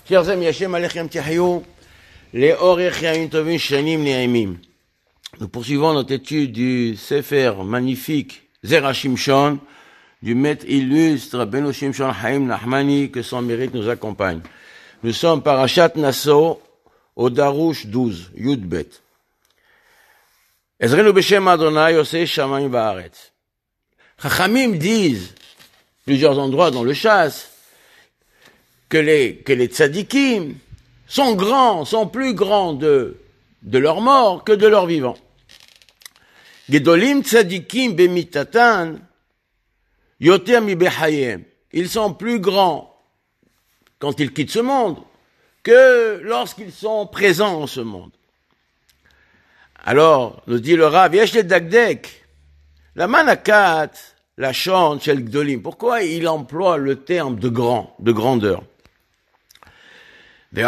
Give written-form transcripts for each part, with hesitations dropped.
Chers amis, Hashem Alechem Tihayu, les Orechiaim Tovim Shanim Ne'emim. Nous poursuivons notre étude du Sefer magnifique Zera Shimshon, du maître illustre Beno Shimshon Haim Nachmani, que son mérite nous accompagne. Nous sommes Parashat Naso, au Darush 12, Yud Bet. Ezrenu Beshem Adonai Yosei Shamayim Va'aretz. Chachamim disent, plusieurs endroits dans le Chasse, que les tzadikim sont grands, sont plus grands de leur mort que de leur vivant. Gedolim tzadikim bemitatan yoter mi behayem. Ils sont plus grands quand ils quittent ce monde que lorsqu'ils sont présents en ce monde. Alors, nous dit le Rav, yesh le dagdek, la manakat, la chante chez le Gdolim. Pourquoi il emploie le terme de grand, de grandeur? Et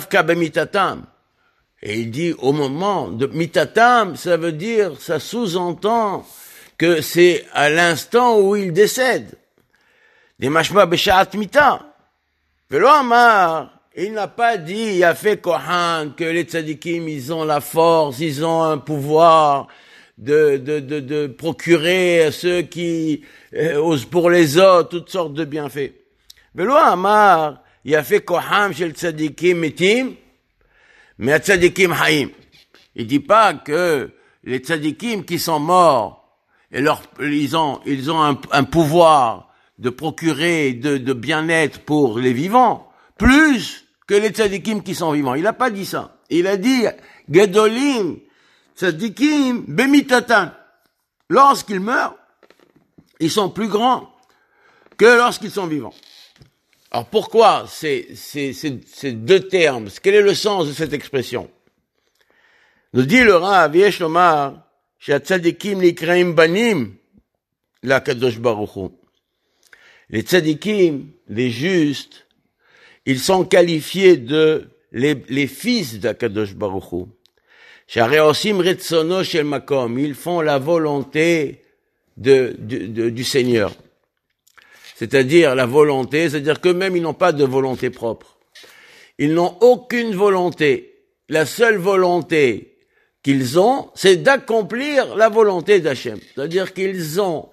il dit au moment de mitatam, ça veut dire, ça sous-entend que c'est à l'instant où il décède. Des mashma beshaat mita. Velo amar, il n'a pas dit, il a fait kohan, que les tzadikim, ils ont la force, ils ont un pouvoir de procurer à ceux qui osent pour les autres toutes sortes de bienfaits. Velo amar, il a fait koham chez le tzadikim mitim, mais à tzadikim haïm. Il dit pas que les tzadikim qui sont morts, et ils ont un pouvoir de procurer de bien-être pour les vivants, plus que les tzadikim qui sont vivants. Il a pas dit ça. Il a dit, gedolim, tzadikim, bemitatan. Lorsqu'ils meurent, ils sont plus grands que lorsqu'ils sont vivants. Alors pourquoi ces deux termes? Quel est le sens de cette expression? Nous dit le Rav, yesh lomar, she'atzadikim nikraim banim, la kadosh baruch hu. Les tzadikim, les justes, ils sont qualifiés de les fils d'Akadosh baruch hu. She'arei osim retzono shel makom, ils font la volonté du Seigneur. C'est-à-dire la volonté, c'est-à-dire qu'eux-mêmes, ils n'ont pas de volonté propre. Ils n'ont aucune volonté. La seule volonté qu'ils ont, c'est d'accomplir la volonté d'Hachem. C'est-à-dire qu'ils ont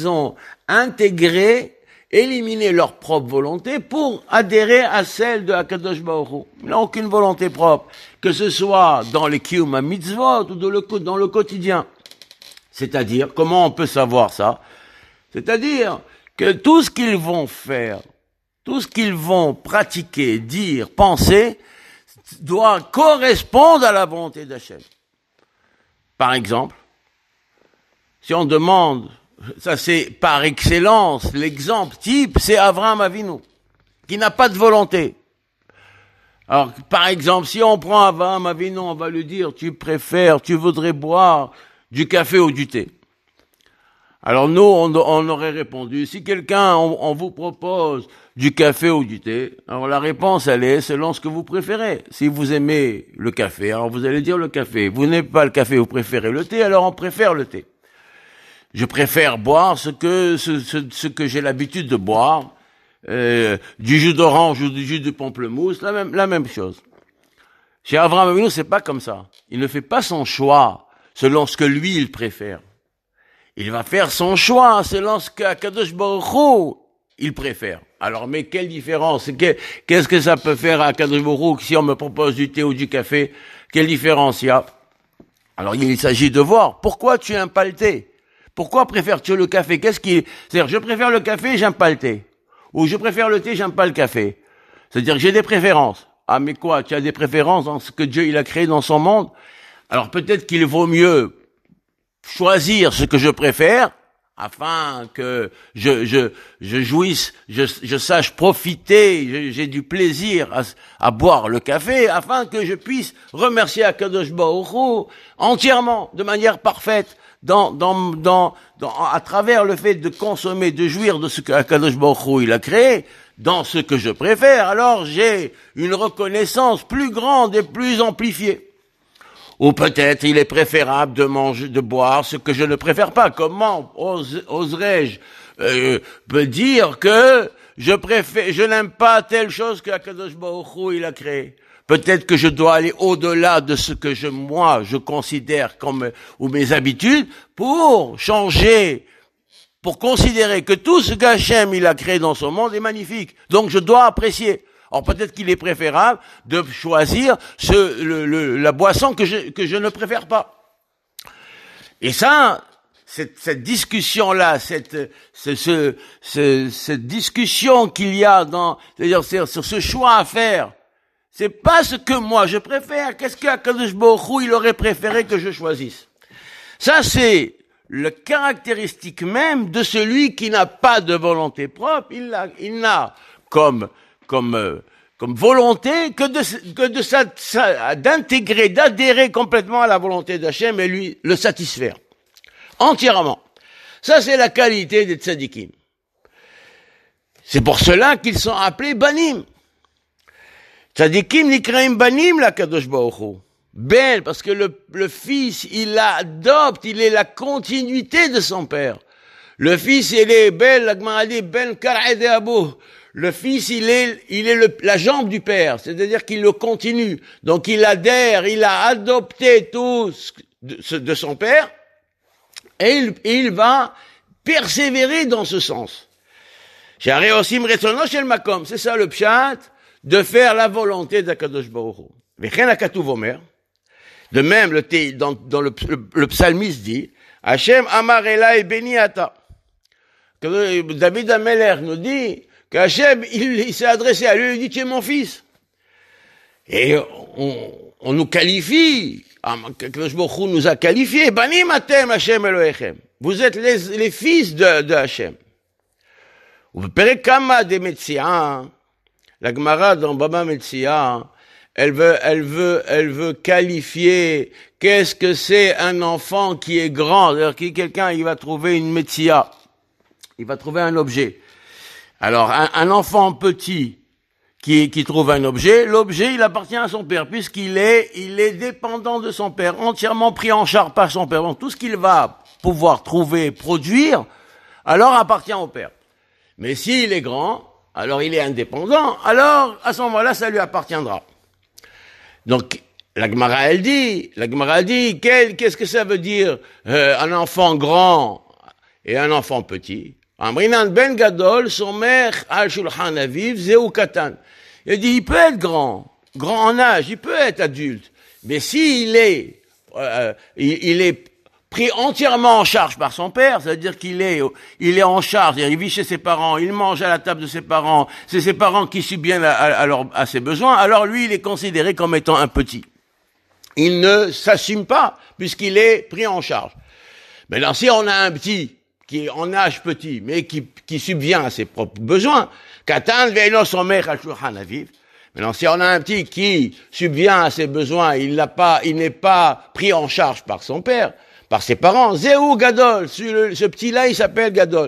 intégré, éliminé leur propre volonté pour adhérer à celle de Akadosh Baruch Hu. Ils n'ont aucune volonté propre, que ce soit dans les Kiyum HaMitzvot ou dans le quotidien. C'est-à-dire, comment on peut savoir ça? C'est-à-dire que tout ce qu'ils vont faire, tout ce qu'ils vont pratiquer, dire, penser, doit correspondre à la volonté d'Hachem. Par exemple, si on demande, ça c'est par excellence, l'exemple type, c'est Avraham Avinu, qui n'a pas de volonté. Alors, par exemple, si on prend Avraham Avinu, on va lui dire, tu voudrais boire du café ou du thé. Alors nous, on aurait répondu, si quelqu'un, on vous propose du café ou du thé, alors la réponse, elle est selon ce que vous préférez. Si vous aimez le café, alors vous allez dire le café. Vous n'aimez pas le café, vous préférez le thé, alors on préfère le thé. Je préfère boire ce que j'ai l'habitude de boire, du jus d'orange ou du jus de pamplemousse, la même chose. Chez Avraham Avinu, c'est pas comme ça. Il ne fait pas son choix selon ce que lui, il préfère. Il va faire son choix selon ce qu'Akadosh Baruch Hu, il préfère. Alors, mais quelle différence? Qu'est-ce que ça peut faire à Akadosh Baruch Hu si on me propose du thé ou du café? Quelle différence il y a? Alors, il s'agit de voir, pourquoi tu n'aimes pas le thé? Pourquoi préfères-tu le café? C'est-à-dire, je préfère le café, j'aime pas le thé. Ou je préfère le thé, j'aime pas le café. C'est-à-dire que j'ai des préférences. Ah, mais quoi? Tu as des préférences dans ce que Dieu, il a créé dans son monde? Alors, peut-être qu'il vaut mieux choisir ce que je préfère, afin que je jouisse, je sache profiter, j'ai du plaisir à boire le café, afin que je puisse remercier Akadosh Baruch Hu entièrement, de manière parfaite, à travers le fait de consommer, de jouir de ce que Akadosh Baruch Hu il a créé, dans ce que je préfère, alors j'ai une reconnaissance plus grande et plus amplifiée. Ou peut-être il est préférable de boire ce que je ne préfère pas. Comment oserais-je dire que je n'aime pas telle chose que Akadosh Baruch Hu, il a créé. Peut-être que je dois aller au-delà de ce que je considère comme, ou mes habitudes, pour changer, pour considérer que tout ce qu'Hachem, il a créé dans son monde est magnifique. Donc je dois apprécier. Alors peut-être qu'il est préférable de choisir la boisson que je ne préfère pas. Et ça, cette discussion-là, cette discussion qu'il y a c'est-à-dire sur ce choix à faire, c'est pas ce que moi je préfère. Qu'est-ce qu'Akadosh Baruch Hu, il aurait préféré que je choisisse? Ça, c'est le caractéristique même de celui qui n'a pas de volonté propre. Il n'a comme volonté que d'intégrer, d'adhérer complètement à la volonté d'Hachem et lui le satisfaire. Entièrement. Ça, c'est la qualité des tzadikim. C'est pour cela qu'ils sont appelés banim. Tzadikim nikraim banim la Kadosh Baruch Hu. Ben, parce que le fils, il adopte, il est la continuité de son père. Le fils, il est ben, la Gemara dit, ben kar'ede abou. Le fils, il est la jambe du père, c'est-à-dire qu'il le continue. Donc il adhère, il a adopté tout de son père, et il va persévérer dans ce sens. C'est ça le pshat, de faire la volonté d'Akadosh Baruch Hu. De même, dans le psalmiste dit, Hachem Amar Elai Beni Ata. David Ameler nous dit qu'Hachem, il s'est adressé à lui, il dit, tu es mon fils. Et on nous qualifie, Akadosh Baruch Hu nous a qualifiés, Banim Atem Hachem Elohechem. Vous êtes les fils de Hachem. Vous verrez Kama de Metsia, la Gemara dans Baba Metsia, elle veut qualifier qu'est-ce que c'est un enfant qui est grand. C'est-à-dire que quelqu'un, il va trouver une Metsia. Il va trouver un objet. Alors, un enfant petit qui trouve un objet, l'objet, il appartient à son père, puisqu'il est dépendant de son père, entièrement pris en charge par son père. Donc, tout ce qu'il va pouvoir trouver, produire, alors appartient au père. Mais s'il est grand, alors il est indépendant, alors, à ce moment-là, ça lui appartiendra. Donc, la Gemara elle dit, qu'est-ce que ça veut dire, un enfant grand et un enfant petit? Amrinan ben gadol, somer al shulchan aviv, zeu katan. Il dit, il peut être grand en âge, il peut être adulte, mais s'il est, il est pris entièrement en charge par son père, c'est-à-dire qu'il est en charge, il vit chez ses parents, il mange à la table de ses parents, c'est ses parents qui subviennent à ses besoins, alors lui, il est considéré comme étant un petit. Il ne s'assume pas, puisqu'il est pris en charge. Maintenant, si on a un petit, qui est en âge petit, mais qui subvient à ses propres besoins, Katan ve'eno somer al shulchan aviv. Maintenant, si on a un petit qui subvient à ses besoins, il n'est pas pris en charge par son père, par ses parents, Zéou Gadol, ce petit-là, il s'appelle Gadol.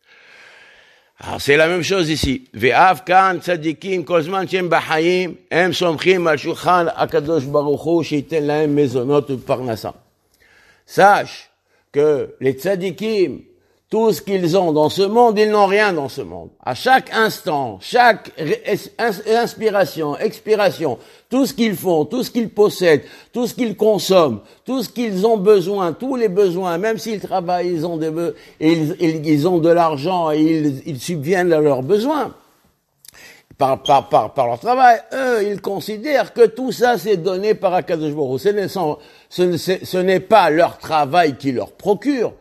Alors, c'est la même chose ici. Ve'av kan tzadikim kozman shem b'chaim, em somchim al shulchan akadosh baruch hu sheiten lahem mezonot u'parnasa. Sache que les tzadikim, tout ce qu'ils ont dans ce monde, ils n'ont rien dans ce monde. À chaque instant, chaque inspiration, expiration, tout ce qu'ils font, tout ce qu'ils possèdent, tout ce qu'ils consomment, tout ce qu'ils ont besoin, tous les besoins, même s'ils travaillent, ils ont de l'argent et ils subviennent à leurs besoins. Par leur travail, eux, ils considèrent que tout ça, c'est donné par Akadosh Baruch Hu. Ce n'est pas leur travail qui leur procure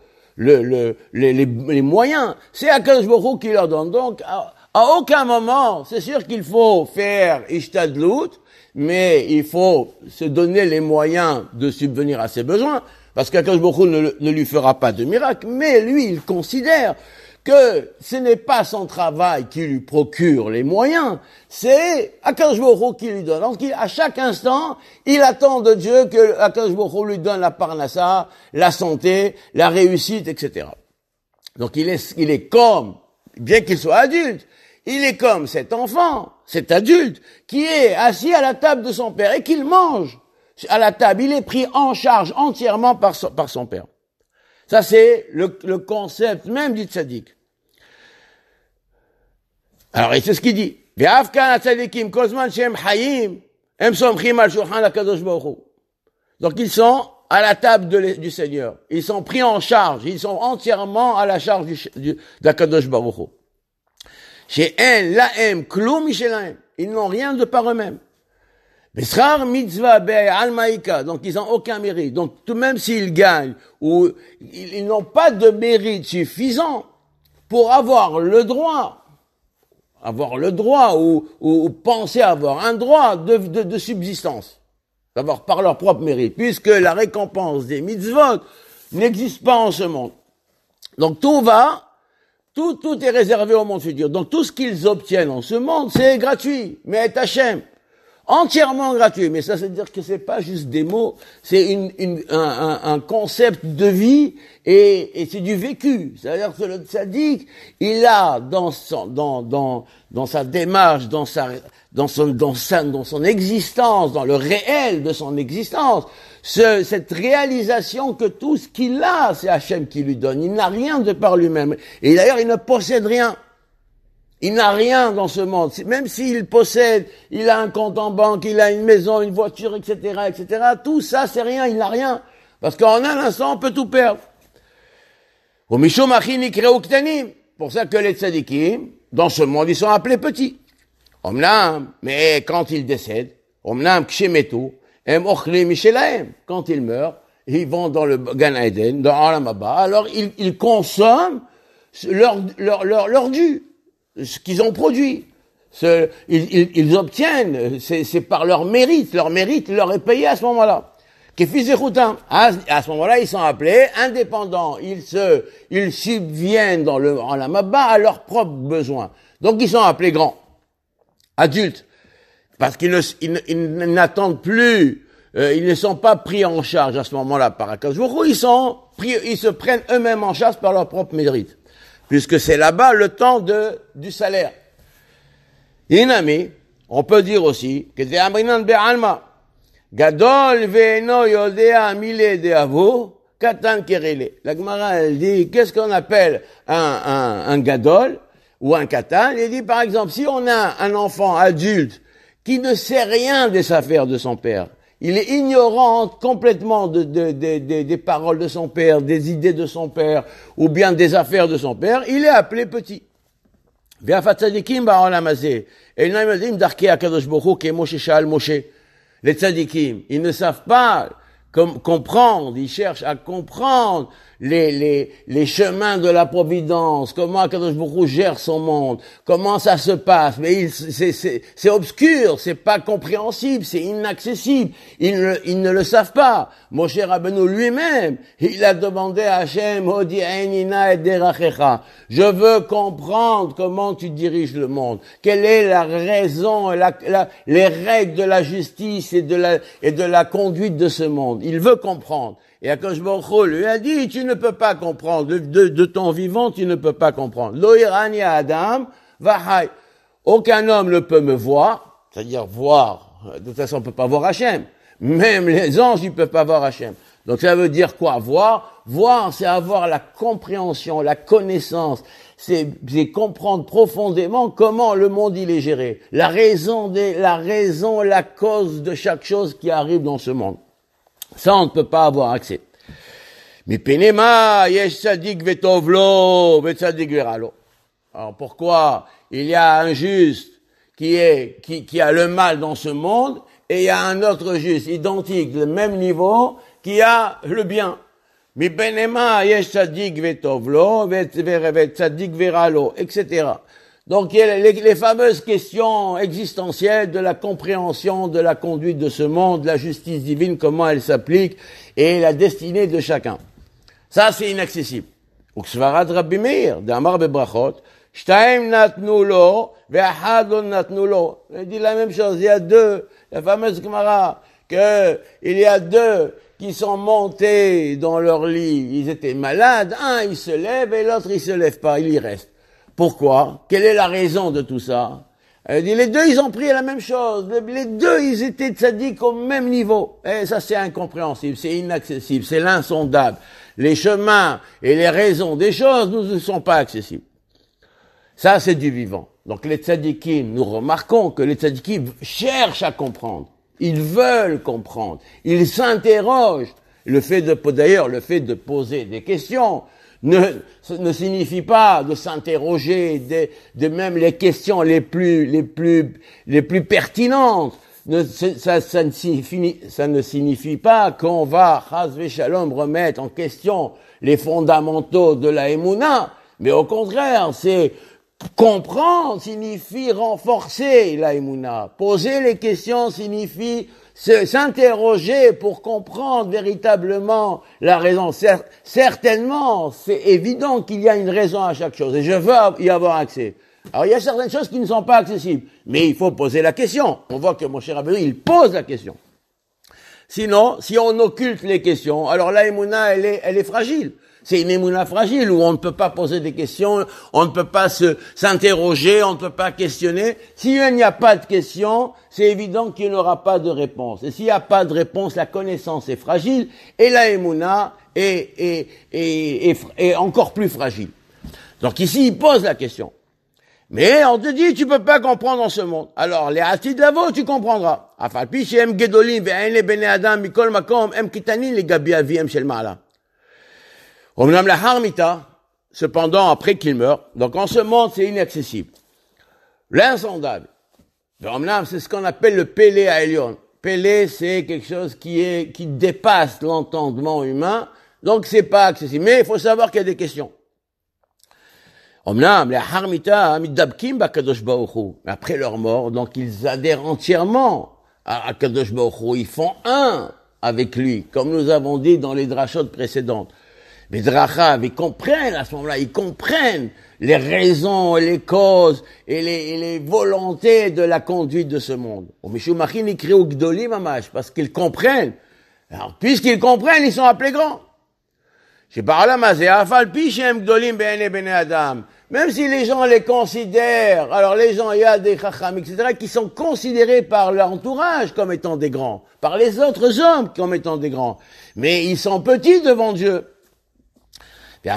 les moyens, c'est Akadosh Baruch Hu qui leur donne. Donc, à aucun moment, c'est sûr qu'il faut faire ishtadlut, mais il faut se donner les moyens de subvenir à ses besoins, parce qu'Akadosh Baruch Hu ne lui fera pas de miracle, mais lui, il considère que ce n'est pas son travail qui lui procure les moyens, c'est Akadosh Baruch Hu qui lui donne. Donc, à chaque instant, il attend de Dieu que Akadosh Baruch Hu lui donne la parnassa, la santé, la réussite, etc. Donc, il est comme, bien qu'il soit adulte, il est comme cet enfant, cet adulte, qui est assis à la table de son père et qu'il mange à la table. Il est pris en charge entièrement par son père. Ça, c'est le concept même du tzaddik. Alors, et c'est ce qu'il dit. Donc, ils sont à la table du Seigneur. Ils sont pris en charge. Ils sont entièrement à la charge d'Akadosh Baruch Hu. She'en la'em klum mishelahem. Ils n'ont rien de par eux-mêmes. B'schar mitzvah be'al ma'ika. Donc, ils n'ont aucun mérite. Donc, tout même s'ils gagnent, ou ils n'ont pas de mérite suffisant pour avoir le droit, ou penser avoir un droit de subsistance, d'avoir par leur propre mérite, puisque la récompense des mitzvot n'existe pas en ce monde. Donc tout est réservé au monde futur. Donc tout ce qu'ils obtiennent en ce monde, c'est gratuit, mais est Hachem. Entièrement gratuit, mais ça veut dire que c'est pas juste des mots, c'est un concept de vie et c'est du vécu. C'est-à-dire que le tzaddik, il a dans sa démarche, dans son existence, dans le réel de son existence, cette réalisation que tout ce qu'il a, c'est Hachem qui lui donne. Il n'a rien de par lui-même. Et d'ailleurs, il ne possède rien. Il n'a rien dans ce monde. Même s'il possède, il a un compte en banque, il a une maison, une voiture, etc., etc. Tout ça, c'est rien, il n'a rien. Parce qu'en un instant, on peut tout perdre. Pour ça que les tzadikim, dans ce monde, ils sont appelés petits. Mais quand ils décèdent, quand ils meurent, ils vont dans le Gan Eden, dans Olam Haba, alors ils consomment leur dû. Ce qu'ils ont produit. Ils obtiennent, c'est par leur mérite leur est payé à ce moment-là. À ce moment-là, ils sont appelés indépendants. Ils subviennent dans le Olam Haba à leurs propres besoins. Donc ils sont appelés grands, adultes, parce qu'ils n'attendent plus, ils ne sont pas pris en charge à ce moment-là par Akadosh Baruch Hu, ils se prennent eux-mêmes en charge par leur propre mérite. Puisque c'est là-bas le temps du salaire. Inami, on peut dire aussi que c'est Amrinan be'alma. Gadol ve'eno yodea mile de'avo, katan kerele. La Gemara, elle dit, qu'est-ce qu'on appelle un gadol ou un katan? Elle dit, par exemple, si on a un enfant adulte qui ne sait rien des affaires de son père, il est ignorant complètement des paroles de son père, des idées de son père, ou bien des affaires de son père, il est appelé petit. Les tzadikim, ils ne savent pas comprendre, ils cherchent à comprendre les chemins de la providence, comment Akadosh Baruch Hu gère son monde, comment ça se passe, mais c'est obscur, c'est pas compréhensible, c'est inaccessible, ils ne le savent pas. Moshe Rabbeinu lui-même, il a demandé à Hachem, Hodi'enina et derachecha, je veux comprendre comment tu diriges le monde, quelle est la raison, les règles de la justice et de la conduite de ce monde. Il veut comprendre. Et Akadosh Baruch Hu lui a dit, tu ne peux pas comprendre, de ton vivant, tu ne peux pas comprendre. Lo irani Adam vahai. Aucun homme ne peut me voir, c'est-à-dire voir, de toute façon on ne peut pas voir Hachem. Même les anges, ils ne peuvent pas voir Hachem. Donc ça veut dire quoi? Voir, c'est avoir la compréhension, la connaissance, c'est comprendre profondément comment le monde il est géré. La raison, la cause de chaque chose qui arrive dans ce monde. Ça, on ne peut pas avoir accès. Mais penema, yesh tzadik vetovlo, vetzadik veralo. Alors pourquoi il y a un juste qui a le mal dans ce monde et il y a un autre juste identique, de même niveau, qui a le bien. Mais penema, yesh tzadik vetovlo, vetzadik veralo, etc. Donc, il y a les fameuses questions existentielles de la compréhension de la conduite de ce monde, de la justice divine, comment elle s'applique, et la destinée de chacun. Ça, c'est inaccessible. Uksvarad Rabbi Meir, d'Amar bebrachot, shtaim natnu lo, ve'achad lo natnu lo. Il dit la même chose, il y a deux, la fameuse Gemara, il y a deux qui sont montés dans leur lit, ils étaient malades, un il se lève et l'autre il se lève pas, il y reste. Pourquoi? Quelle est la raison de tout ça? Elle dit, les deux, ils ont pris la même chose. Les deux, ils étaient tzaddik au même niveau. Et ça, c'est incompréhensible, c'est inaccessible, c'est l'insondable. Les chemins et les raisons des choses ne sont pas accessibles. Ça, c'est du vivant. Donc les tzadikim, nous remarquons que les tzadikim cherchent à comprendre. Ils veulent comprendre. Ils s'interrogent. D'ailleurs, le fait de poser des questions ne signifie pas de s'interroger de même les questions les plus pertinentes. Ça ne signifie pas qu'on va, chas v'shalom, remettre en question les fondamentaux de la Emouna, mais au contraire, c'est comprendre signifie renforcer la Emouna. Poser les questions signifie s'interroger pour comprendre véritablement la raison. Certainement, c'est évident qu'il y a une raison à chaque chose et je veux y avoir accès. Alors il y a certaines choses qui ne sont pas accessibles, mais il faut poser la question. On voit que mon cher Rabbeinu, il pose la question. Sinon, si on occulte les questions, alors la Emouna, elle est fragile. C'est une Emouna fragile où on ne peut pas poser des questions, on ne peut pas s'interroger, on ne peut pas questionner. S'il n'y a pas de questions, c'est évident qu'il n'y aura pas de réponse. Et s'il n'y a pas de réponse, la connaissance est fragile et la Emouna est encore plus fragile. Donc ici, il pose la question. Mais on te dit, tu peux pas comprendre dans ce monde. Alors, les Hatid Lavo, tu comprendras. Afalpi shem gedolim ve'en le bnei adam mikol makom em kitanin le gabi aviem shel ma'ala. Omnam la harmita, cependant, après qu'il meurt, donc en ce monde, c'est inaccessible. L'insondable. Omnam, c'est ce qu'on appelle le Pélé à Elion. Pélé, c'est quelque chose qui dépasse l'entendement humain, donc c'est pas accessible. Mais il faut savoir qu'il y a des questions. Omnam, les harmita, midabkim bakadosh baruch hu. Après leur mort, donc ils adhèrent entièrement à Kadosh baruch hu. Ils font un avec lui, comme nous avons dit dans les drachot précédentes. Les drachav, ils comprennent à ce moment-là, ils comprennent les raisons et les causes et les volontés de la conduite de ce monde. Parce qu'ils comprennent. Alors, puisqu'ils comprennent, ils sont appelés grands. Même si les gens les considèrent, alors les gens, il y a des chacham, etc., qui sont considérés par leur entourage comme étant des grands, par les autres hommes comme étant des grands. Mais ils sont petits devant Dieu. Ils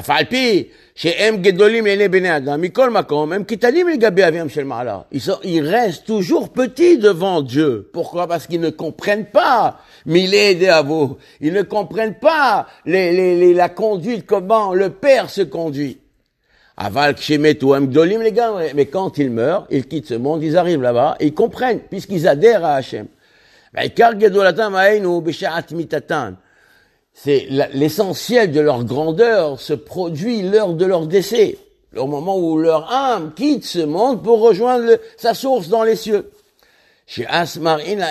restent toujours petits devant Dieu. Pourquoi? Parce qu'ils ne comprennent pas Milé à vous. Ils ne comprennent pas la conduite, comment le Père se conduit. Mais quand ils meurent, ils quittent ce monde, ils arrivent là-bas, et ils comprennent, puisqu'ils adhèrent à Hachem. C'est l'essentiel de leur grandeur se produit lors de leur décès, au moment où leur âme quitte ce monde pour rejoindre sa source dans les cieux. C'est à ce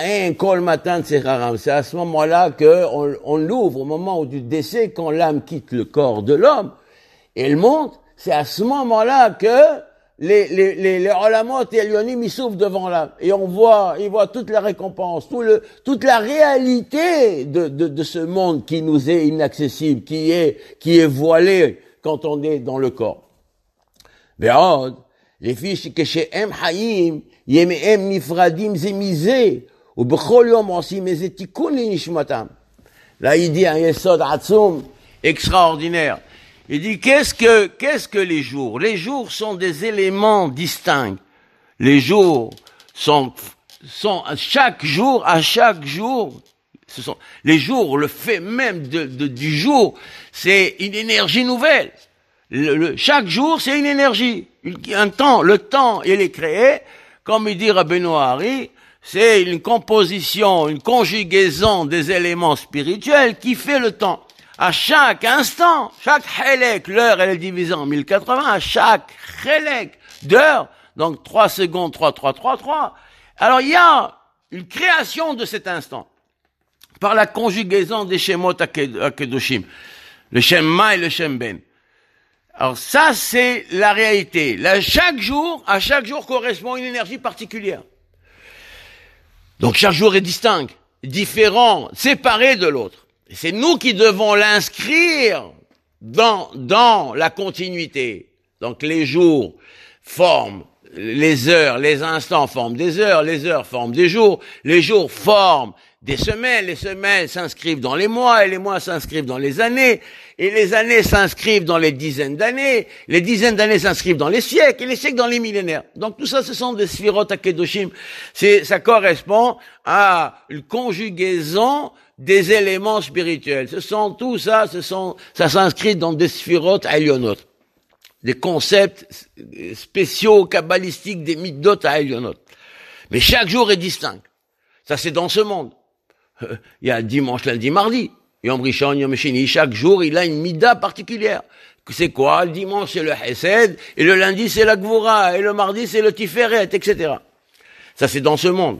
moment-là qu'on l'ouvre, au moment du décès, quand l'âme quitte le corps de l'homme, et elle monte, c'est à ce moment-là que les olamot et Elyonim, ils s'ouvrent devant l'âme. Et ils voient toute la récompense, toute la réalité de ce monde qui nous est inaccessible, qui est voilé quand on est dans le corps. Ve'od, les fiches que chez Em Hayim, Yemehem Nifradim Zemizé, ou Bechol Yom Osim Ezetikun Nishmatam. Là, il dit un Yesod Atzum extraordinaire. Il dit, qu'est-ce que les jours? Les jours sont des éléments distincts. Les jours sont à chaque jour, les jours, le fait même du jour, c'est une énergie nouvelle. Chaque jour, c'est une énergie. Le temps, il est créé, comme il dit Rabbeinu Hari, c'est une composition, une conjugaison des éléments spirituels qui fait le temps. À chaque instant, chaque chélek, l'heure elle est divisée en 1080, à chaque chélek d'heure, donc 3 secondes, 3. Alors il y a une création de cet instant, par la conjugaison des Shemot Akedoshim, le Shem Ma et le Shem Ben. Alors ça c'est la réalité. Là, à chaque jour correspond une énergie particulière. Donc chaque jour est distinct, différent, séparé de l'autre. C'est nous qui devons l'inscrire dans la continuité. Donc les jours forment les heures, les instants forment des heures, les heures forment des jours, les jours forment des semaines, les semaines s'inscrivent dans les mois, et les mois s'inscrivent dans les années, et les années s'inscrivent dans les dizaines d'années s'inscrivent dans les siècles, et les siècles dans les millénaires. Donc tout ça, ce sont des sphirot akedoshim. Ça correspond à une conjugaison des éléments spirituels. Ça s'inscrit dans des sphirot alyonot. Des concepts spéciaux, kabbalistiques, des mitzvot alyonot. Mais chaque jour est distinct. Ça, c'est dans ce monde. Il y a dimanche, lundi, mardi. Yom Rishon, Yom Sheni. Chaque jour, il a une mida particulière. C'est quoi? Le dimanche, c'est le Hesed, et le lundi, c'est la Gvura, et le mardi, c'est le Tiferet, etc. Ça, c'est dans ce monde.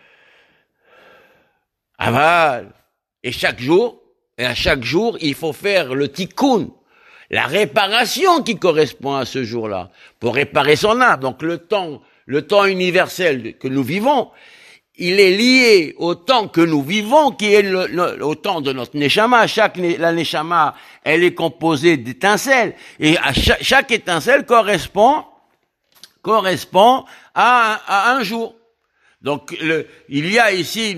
Aval. Et à chaque jour, il faut faire le tikkun, la réparation qui correspond à ce jour-là, pour réparer son âme. Donc le temps universel que nous vivons, il est lié au temps que nous vivons, qui est au temps de notre neshama. La neshama, elle est composée d'étincelles, et à chaque étincelle correspond à un jour. Donc il y a ici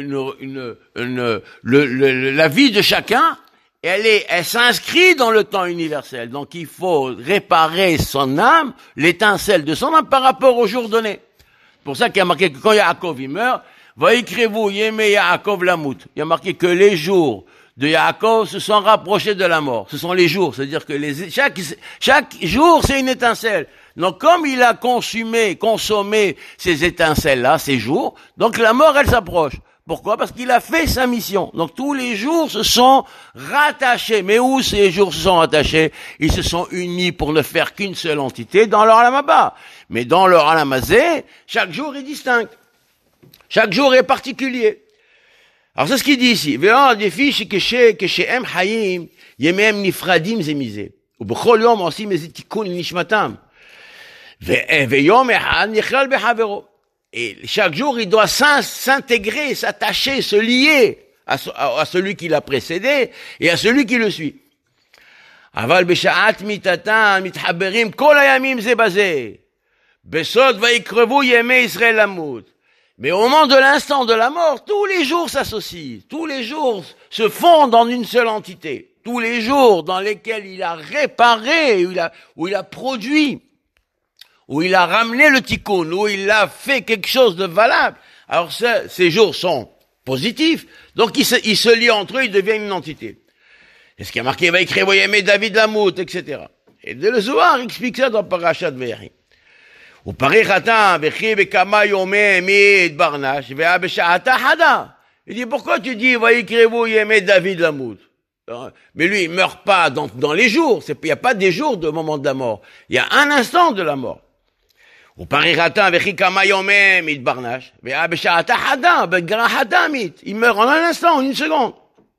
la vie de chacun. Elle s'inscrit dans le temps universel. Donc il faut réparer son âme, l'étincelle de son âme par rapport au jour donné. C'est pour ça qu'il y a marqué que quand Yaakov il meurt, Vaïkrevou Yemé Yaakov Lamout. Il y a marqué que les jours de Yaakov se sont rapprochés de la mort. Ce sont les jours, c'est-à-dire que chaque jour c'est une étincelle. Donc comme il a consommé ces étincelles-là, ces jours, donc la mort elle s'approche. Pourquoi? Parce qu'il a fait sa mission. Donc tous les jours se sont rattachés. Mais où ces jours se sont rattachés? Ils se sont unis pour ne faire qu'une seule entité dans leur Olam Haba. Mais dans leur Olam Hazé, chaque jour est distinct. Chaque jour est particulier. Alors c'est ce qu'il dit ici. Ve'an defi keshem hayim yemehem nifradim zemizeh. Ubechol yom osim ez tikun nishmatam. Ve'yom echad nichlal bechavero. Et chaque jour, il doit s'intégrer, s'attacher, se lier à celui qui l'a précédé et à celui qui le suit. Aval b'sha'at mitatan mithaberim kol hayamim ze bazeh. Besod va'ikrevu yemei Israël lamut. Mais au moment de l'instant de la mort, tous les jours s'associent. Tous les jours se fondent en une seule entité. Tous les jours dans lesquels il a réparé, où il a produit, où il a ramené le tikkun, où il a fait quelque chose de valable. Alors ces jours sont positifs, donc ils se lient entre eux, ils deviennent une entité. Et ce qui a marqué, va écrire, voyez, David Lamout, etc. Et le Zohar explique ça dans Parashat Ve'eri. Ou parichata, vechi bekama yomé mit barnash, ve'a besha'ata hada. Il dit, pourquoi tu dis, va écrire, voyez, David Lamout? Mais lui, il meurt pas dans les jours. Il n'y a pas des jours de moment de la mort. Il y a un instant de la mort. Il meurt en un instant, en une seconde.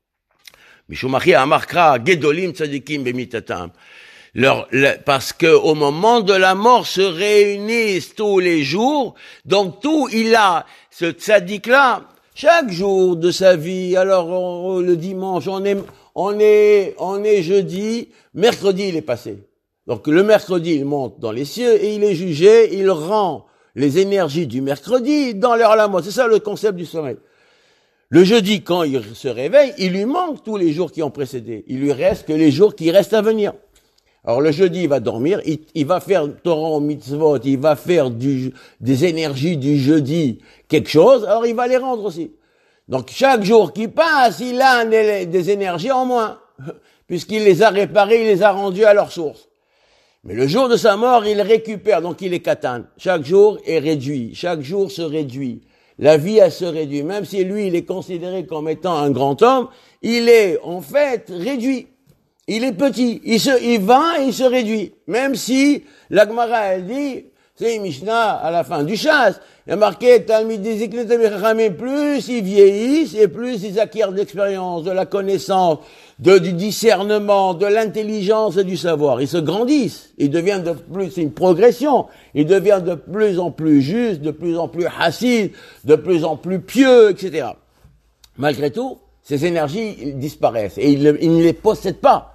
Parce que au moment de la mort se réunissent tous les jours, donc ce tzaddik-là, chaque jour de sa vie, alors le dimanche, on est jeudi, mercredi il est passé. Donc le mercredi, il monte dans les cieux et il est jugé, il rend les énergies du mercredi dans leur lamo. C'est ça le concept du sommeil. Le jeudi, quand il se réveille, il lui manque tous les jours qui ont précédé. Il lui reste que les jours qui restent à venir. Alors le jeudi, il va dormir, il va faire Torah mitzvot, il va faire des énergies du jeudi quelque chose, alors il va les rendre aussi. Donc chaque jour qui passe, il a des énergies en moins, puisqu'il les a réparées, il les a rendues à leur source. Mais le jour de sa mort, il récupère, donc il est katan. Chaque jour est réduit, chaque jour se réduit. La vie, elle se réduit. Même si lui, il est considéré comme étant un grand homme, il est en fait réduit. Il est petit, il va et il se réduit. Même si la Gemara, elle dit, c'est une Mishnah à la fin du chasse, il y a marqué, plus ils vieillissent et plus ils acquièrent de l'expérience, de la connaissance, du discernement, de l'intelligence et du savoir. Ils se grandissent, ils deviennent c'est une progression, ils deviennent de plus en plus justes, de plus en plus hassides, de plus en plus pieux, etc. Malgré tout, ces énergies disparaissent et ils ne les possèdent pas.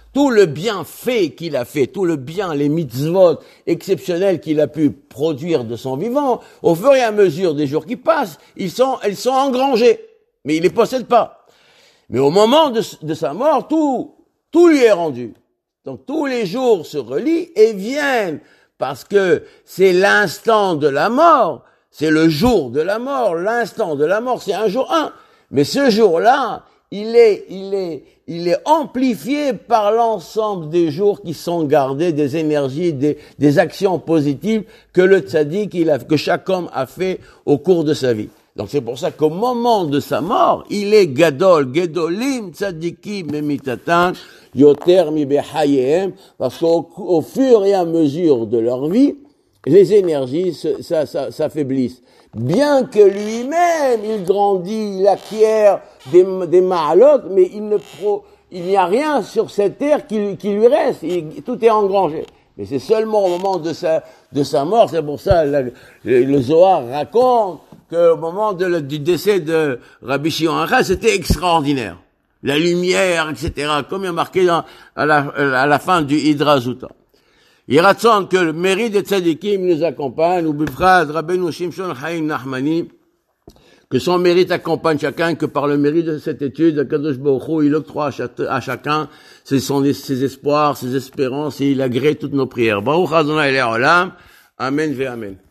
tout le bienfait qu'il a fait, tout le bien, les mitzvot exceptionnels qu'il a pu produire de son vivant, au fur et à mesure des jours qui passent, elles sont engrangées. Mais il les possède pas. Mais au moment de sa mort, tout lui est rendu. Donc tous les jours se relient et viennent, parce que c'est l'instant de la mort, c'est le jour de la mort, l'instant de la mort, c'est un jour 1. Mais ce jour-là, il est amplifié par l'ensemble des jours qui sont gardés, des énergies, des actions positives que le tzaddik, que chaque homme a fait au cours de sa vie. Donc c'est pour ça qu'au moment de sa mort, il est gadol, gedolim, tzaddikim, memitatan, yoter mi behayem, parce qu'au fur et à mesure de leur vie, les énergies s'affaiblissent. Bien que lui-même, il grandit, il acquiert des ma'alot, mais il n'y a rien sur cette terre qui lui reste. Tout est engrangé. Mais c'est seulement au moment de sa mort, c'est pour ça le Zohar raconte qu'au moment du décès de Rabbi Shimon Achaz, c'était extraordinaire. La lumière, etc., comme il y a marqué à la fin du Hidra Zuta. Il raconte que le mérite des tzadikim nous accompagne, ou bifrat Rabbeinu Shimshon Chaim Nachmani, que son mérite accompagne chacun, que par le mérite de cette étude, Akadosh Baruch Hu, il octroie à chacun ses espoirs, ses espérances, et il agrée toutes nos prières. Baruch Adonai Le'olam. Amen ve Amen.